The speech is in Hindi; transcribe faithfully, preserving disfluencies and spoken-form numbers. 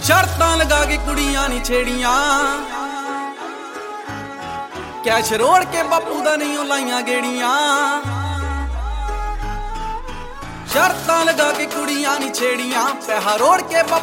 शर्तां लगा के कुड़ियां नहीं छेड़ियां, कैश रोड़ के बापू दा नहीं लाइया गेड़ियां। शर्तां लगा के कुड़ियां नहीं छेड़ियां, पैहा रोड़ के बापू